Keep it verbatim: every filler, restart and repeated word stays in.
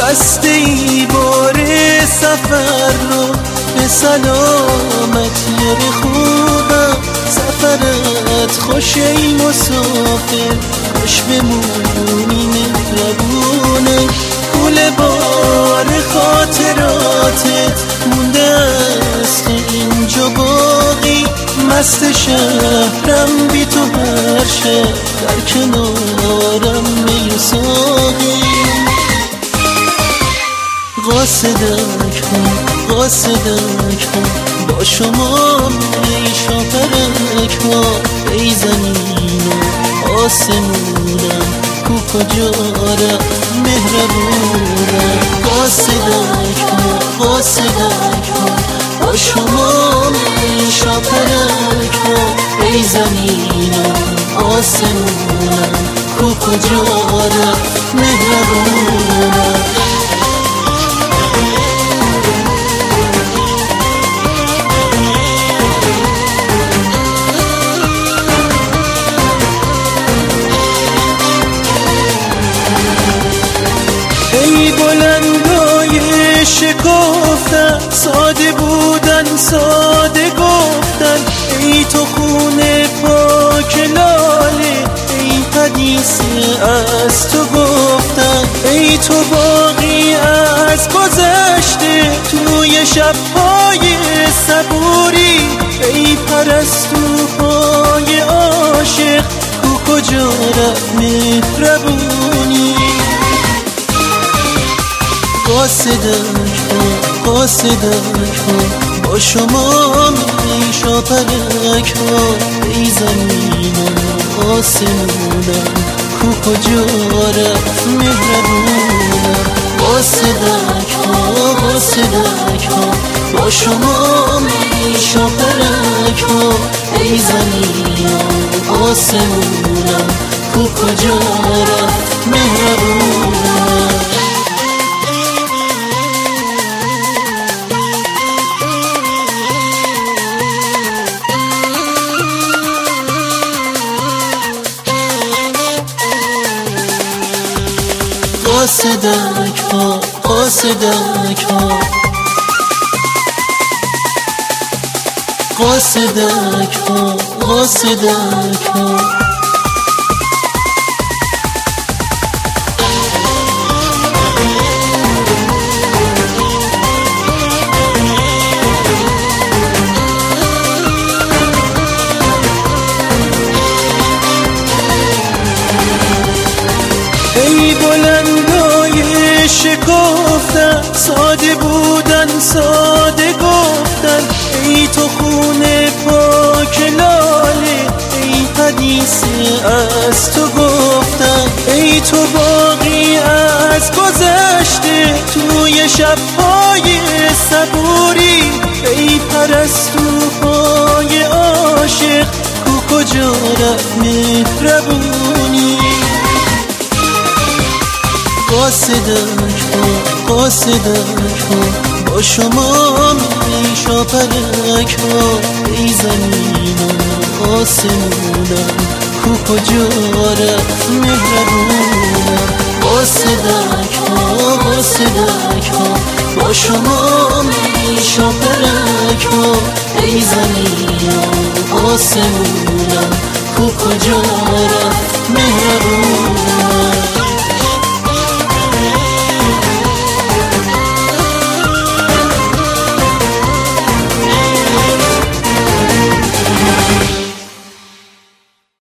بسته ای بار سفر رو به سلامتی خوبم. سفرت خوش ای مسافر، خوش بمونی مهربونه. کل بار خاطراتت مونده است اینجا باقی. مست شهرم بی تو هر شب در کنارم می و ساقی. قاصدک ها قاصدک ها با شما می شاپرک ها. ای زمین و آسمونم کو کجا رفت مهربونم. قاصدک ها قاصدک ها با شما می شاپرک ها. ای زمین و آسمونم کو کجا رفت مهربونم. ای بلندای شکفتن، ساده بودن ساده گفتن. ای تو خونه پاک لاله، ای حدیث از تو گفتن. ای تو باقی از گذشته توی شب‌های صبوری. ای پرستوهای عاشق کو کجا رفت مهربونی. قاصدک ها قاصدک ها با شما می شاپرک ها. ای زمین و آسمونم کو کجا رفت مهربونم. قاصدک ها قاصدک ها با شما می شاپرک ها. ای زمین و آسمونم کو کجا رفت مهربونم. قاصدک ها قاصدک ها قاصدک ها قاصدک ها. ای بلندای شکفتن، ساده بودن ساده گفتن. ای تو خونه پاک لاله، ای حدیث از تو گفتن. ای تو باقی از گذشته توی شب‌های صبوری. ای پرستوهای عاشق کو کجا رفت مهربونی. قاصدک ها قاصدک ها با شما می شاپرک ها. ای زمین و آسمونم کو کجا رفت مهربونم. قاصدک ها قاصدک ها با شما می شاپرک ها. ای زمین و آسمونم کو کجا رفت مهربونم.